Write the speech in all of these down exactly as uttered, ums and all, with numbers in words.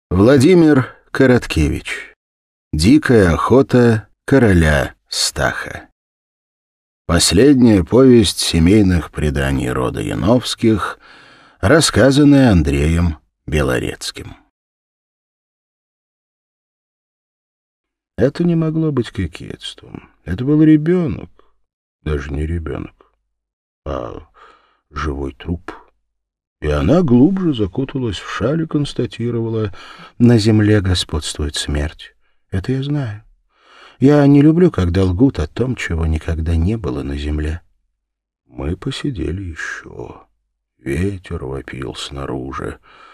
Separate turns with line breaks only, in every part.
Владимир Короткевич. Дикая охота короля Стаха. Последняя повесть семейных преданий рода Яновских, рассказанная Андреем Белорецким. Это не могло быть кокетством. Это был ребенок. Даже не ребенок, а живой труп. И она глубже закуталась в шаль и констатировала: на земле господствует смерть. Это я знаю. Я не люблю, когда лгут о том, чего никогда не было на земле. Мы посидели еще. Ветер вопил снаружи.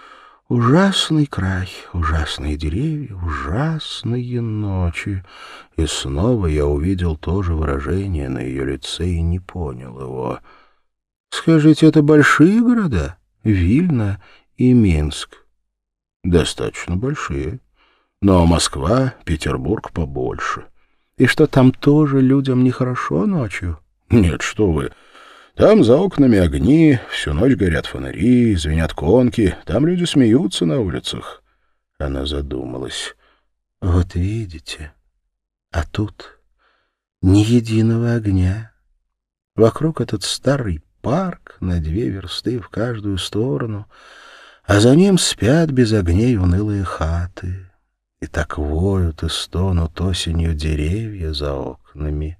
Ужасный край, ужасные деревья, ужасные ночи. И снова я увидел то же выражение на ее лице и не понял его. Скажите, это большие города? Вильна и Минск? Достаточно большие. Но Москва, Петербург побольше. И что, там тоже людям нехорошо ночью? Нет, что вы. Там за окнами огни, всю ночь горят фонари, звенят конки, там люди смеются на улицах. Она задумалась. Вот видите, а тут ни единого огня. Вокруг этот старый парк на две версты в каждую сторону, а за ним спят без огней унылые хаты. И так воют и стонут осенью деревья за окнами.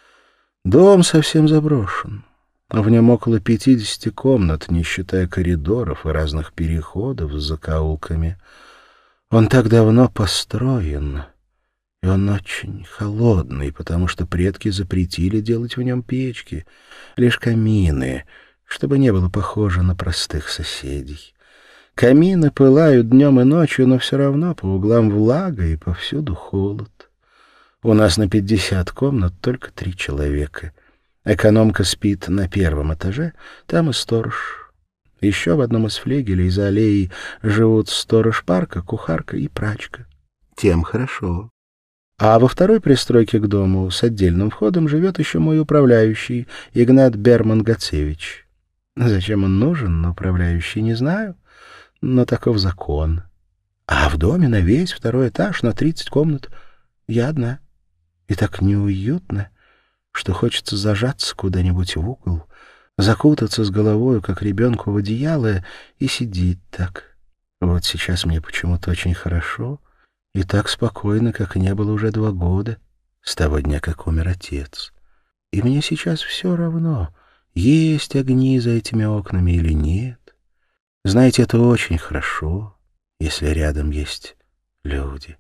Дом совсем заброшен. В нем около пятидесяти комнат, не считая коридоров и разных переходов с закоулками. Он так давно построен, и он очень холодный, потому что предки запретили делать в нем печки, лишь камины, чтобы не было похоже на простых соседей. Камины пылают днем и ночью, но все равно по углам влага и повсюду холод. У нас на пятьдесят комнат только три человека. Экономка спит на первом этаже, там и сторож. Еще в одном из флигелей за аллеей живут сторож парка, кухарка и прачка. Тем хорошо. А во второй пристройке к дому с отдельным входом живет еще мой управляющий, Игнат Берман-Гацевич. Зачем он нужен, управляющий, не знаю, но таков закон. А в доме на весь второй этаж, на тридцать комнат, я одна. И так неуютно, что хочется зажаться куда-нибудь в угол, закутаться с головой, как ребенку в одеяло, и сидеть так. Вот сейчас мне почему-то очень хорошо и так спокойно, как не было уже два года, с того дня, как умер отец. И мне сейчас все равно, есть огни за этими окнами или нет. Знаете, это очень хорошо, если рядом есть люди.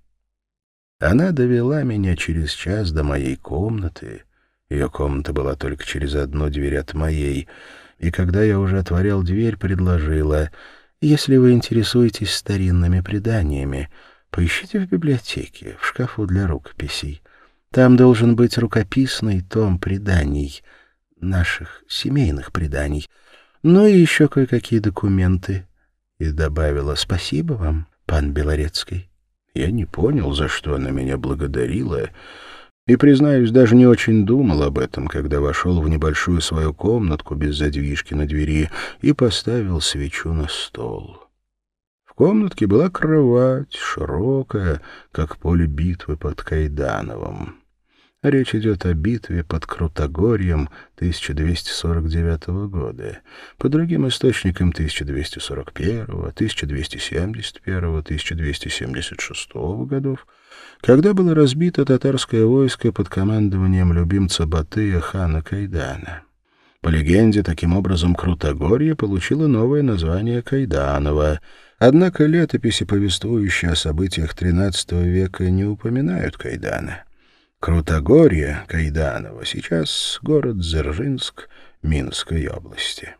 Она довела меня через час до моей комнаты. Ее комната была только через одну дверь от моей, и когда я уже отворял дверь, предложила: если вы интересуетесь старинными преданиями, поищите в библиотеке, в шкафу для рукописей. Там должен быть рукописный том преданий, наших семейных преданий, ну и еще кое-какие документы. И добавила: спасибо вам, пан Белорецкий. Я не понял, за что она меня благодарила, и, признаюсь, даже не очень думал об этом, когда вошел в небольшую свою комнатку без задвижки на двери и поставил свечу на стол. В комнатке была кровать, широкая, как поле битвы под Кайдановым. Речь идет о битве под Крутогорьем тысяча двести сорок девятого года, по другим источникам тысяча двести сорок первого, тысяча двести семьдесят первого, тысяча двести семьдесят шестого годов, когда было разбито татарское войско под командованием любимца Батыя хана Кайдана. По легенде, таким образом, Крутогорье получило новое название Кайданово, однако летописи, повествующие о событиях тринадцатого века, не упоминают Кайдана. Крутогорье, Кайданово, сейчас город Дзержинск Минской области.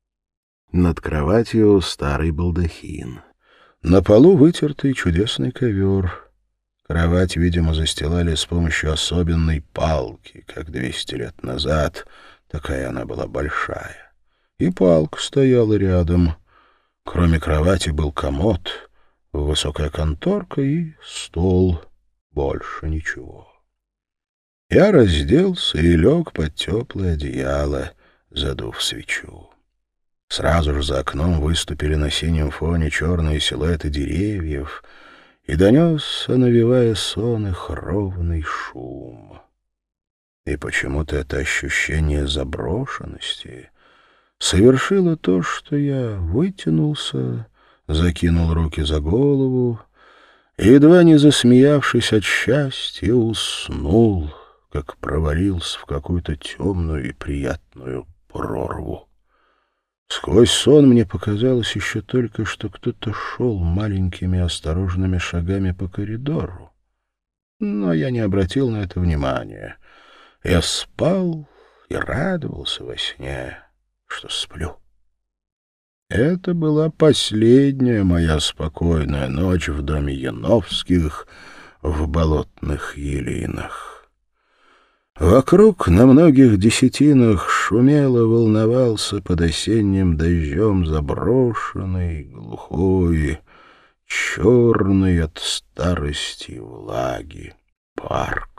Над кроватью старый балдахин. На полу вытертый чудесный ковер. Кровать, видимо, застилали с помощью особенной палки, как двести лет назад. Такая она была большая. И палка стояла рядом. Кроме кровати был комод, высокая конторка и стол. Больше ничего. Я разделся и лег под теплое одеяло, задув свечу. Сразу же за окном выступили на синем фоне черные силуэты деревьев. и донесся, навевая сон, их ровный шум. И почему-то это ощущение заброшенности совершило то, что я вытянулся, закинул руки за голову и, едва не засмеявшись от счастья, уснул, как провалился в какую-то темную и приятную прорву. Сквозь сон мне показалось еще только, что кто-то шел маленькими осторожными шагами по коридору. Но я не обратил на это внимания. Я спал и радовался во сне, что сплю. Это была последняя моя спокойная ночь в доме Яновских в Болотных Елинах. Вокруг на многих десятинах шумело, волновался под осенним дождем заброшенный, глухой, черный от старости и влаги парк.